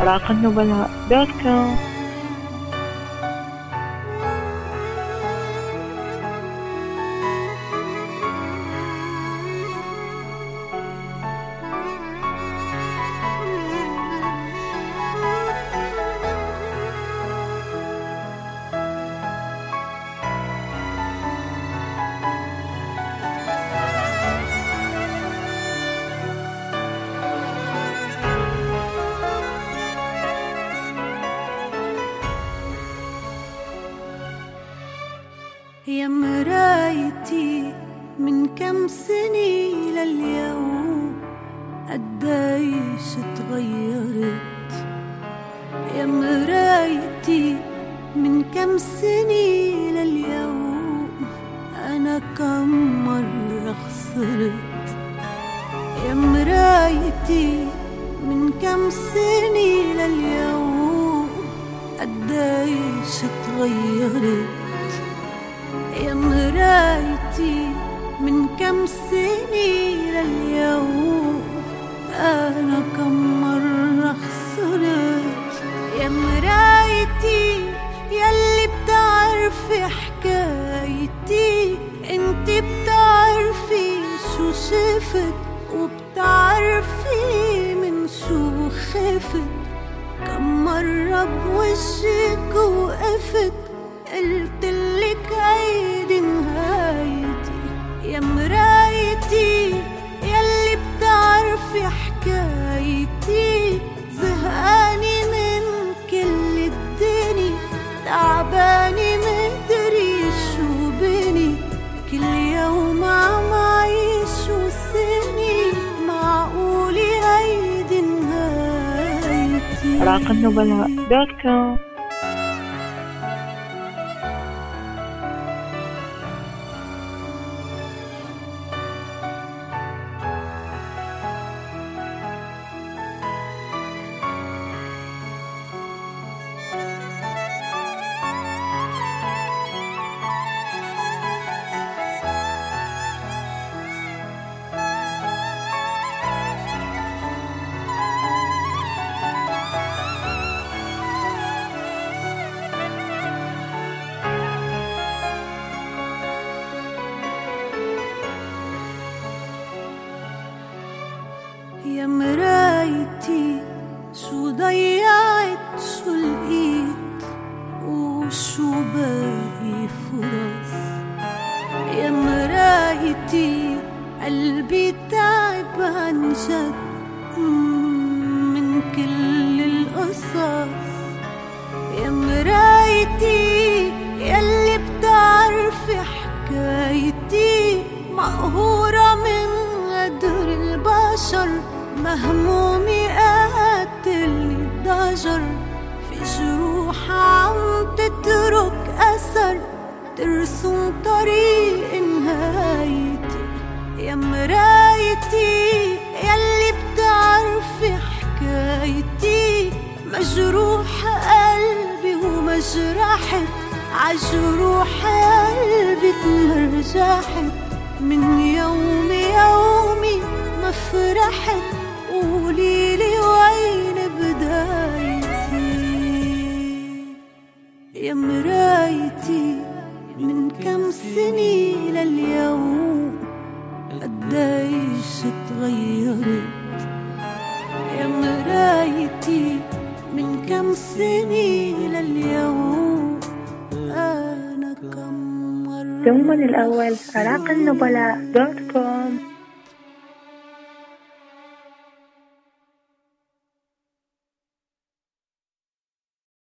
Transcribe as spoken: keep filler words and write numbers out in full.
عراق النبلاء دوت كوم. يا مرايتي من كم سنة لليوم قديش تغيرت. يا مرايتي من كم سنة لليوم أنا كم مرة خسرت. يا مرايتي من كم سنة لليوم قديش تغيرت. يا مرايتي من كم سنة لليوم أنا كم مرة خسرت. يا مرايتي يلي بتعرفي حكايتي، انت بتعرفي شو شفت وبتعرفي من شو خفت. كم مرة بوجهك وقفت قلتلك هيدي نهايتي. يا مرايتي يلي بتعرفي حكايتي، زهقاني من كل الدنيا، تعباني مدري شو بني. كل يوم عم عيش وسني، معقولي هيدي نهايتي. عراق النبلاء دوت كوم. يا مرايتي شو ضيعت شو لقيت وشو باقي فرص. يا مرايتي قلبي تعب عن جد من كل القصص. يا مرايتي يلي بتعرفي حكايتي، مقهورة من قدر البشر، مهمومي قاتلني الضجر. في جروح عم تترك أثر، ترسم طريق نهايتي. يا مرايتي يلي بتعرفي حكايتي، مجروح قلبي ومجرحت، عجروح قلبي تمرجحت. من يومي يومي ما فرحت، قوليلي وين بدايتي. يا مرايتي من كم سنة لليوم قديش تغيرت. يا مرايتي من كم سنة لليوم أنا كم مرة. دوما الأول عراق النبلاء دوت كوم.